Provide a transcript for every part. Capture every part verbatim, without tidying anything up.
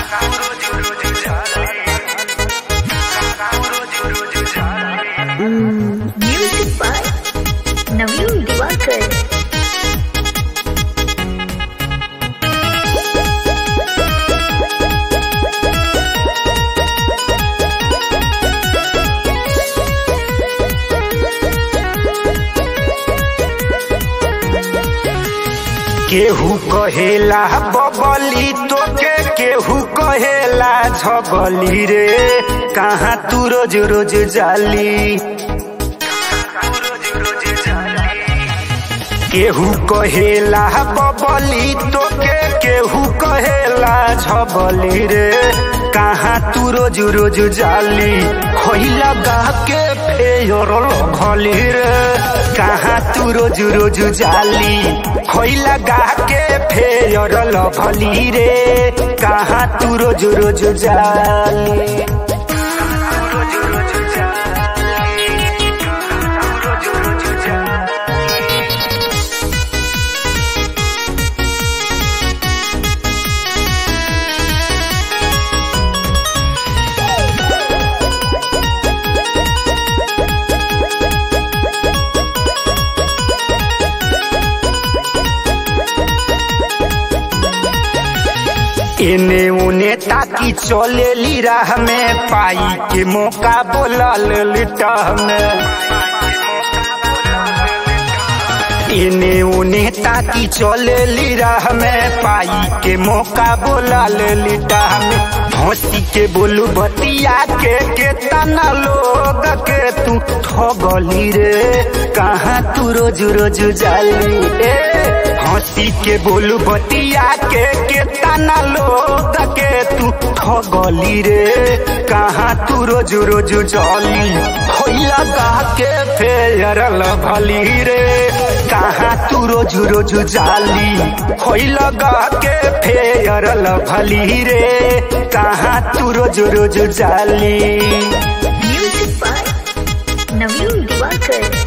Music by Naveen Diwakar. केहू कहेला बबली तोके केहू कहेला झबली रे कहाँ तू रोज रोज जाली। केहू कहेला बबली तोके केहू कहेला झबली रे कहाँ तू रोज रोज जाली। खोइला गा के फेयर भली रे कहाँ तू रोज रोज जाली। खोइला गा के फेयर भली रे कहाँ तू रोज रोज जाली। एने उने ताकि चलेली राह में पाई के मौका बोलल लिटह में। एने उने ताकि चलेली राह में पाई के मौका बोलल लिटह में। हंसी के बोलू बतिया के केतना लोग के तू ठगली रे कहाँ तू रोज रोज जाली। ए हंसी के बोलू बतिया के केतना लोग के तू ठगली रे कहाँ तू रोज रोज जाली। होइला गा के फेयर भली रे कहाँ तू रोज रोज जाली। होइला गा के फेयर भली रे कहाँ तू रोज रोज जाली। Music by Naveen Diwakar.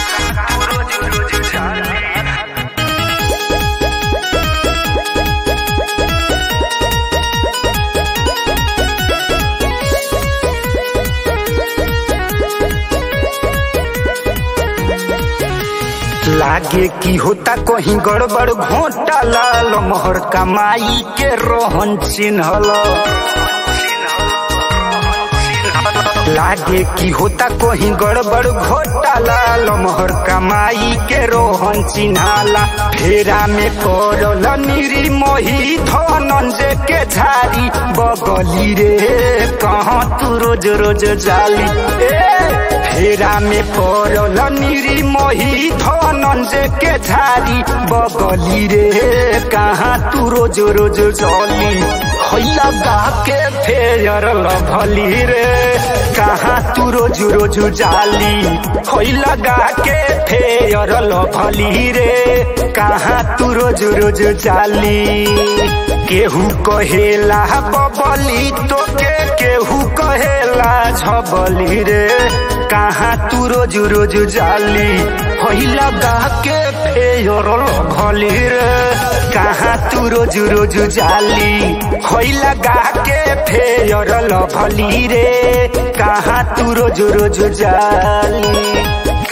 लागे की होता कहीं गड़बड़ घोटाला लमहर कमाई के रोहन चिन्हल। लागे की होता कहीं गड़बड़ घोटाला लमहर कमाई के रोहन चिन्हाला। फेरा में पड़ल निरी मोही धनंजय के झारी बगली रे कहाँ तू रोज रोज जाली। ए फेरा में पड़ल निरी मोही धनंजय के झारी बगली रे कहाँ तू रोज रोज जाली। होइला गा के फेयर भली रे कहाँ तू रोज रोज जाली। होइला गा के फेयर भली रे कहाँ तू रोज रोज जाली। केहू कहेला बबली तोके केहू कहेला झबली रे कहाँ तू रोज रोज जाली। होइला गा के फेयर भली रे कहाँ तू रोज रोज जाली। होइला गा के फेयर भली रे कहाँ तू रोज रोज जाली।